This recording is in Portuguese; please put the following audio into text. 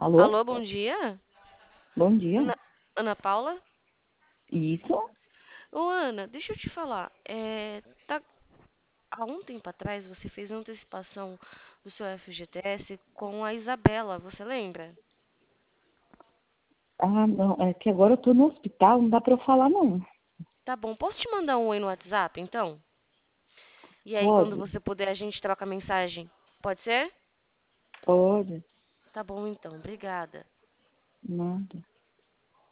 Alô? Alô, bom dia? Bom dia. Ana, Ana Paula? Isso? Ô, Ana, deixa eu te falar. Há um tempo atrás você fez uma antecipação do seu FGTS com a Isabela, você lembra? Ah, não. É que agora eu tô no hospital, não dá pra eu falar, não. Tá bom, posso te mandar um oi no WhatsApp, então? E aí, quando Pode? você puder, a gente troca mensagem. Pode ser? Pode. Tá bom, então. Obrigada. Nada.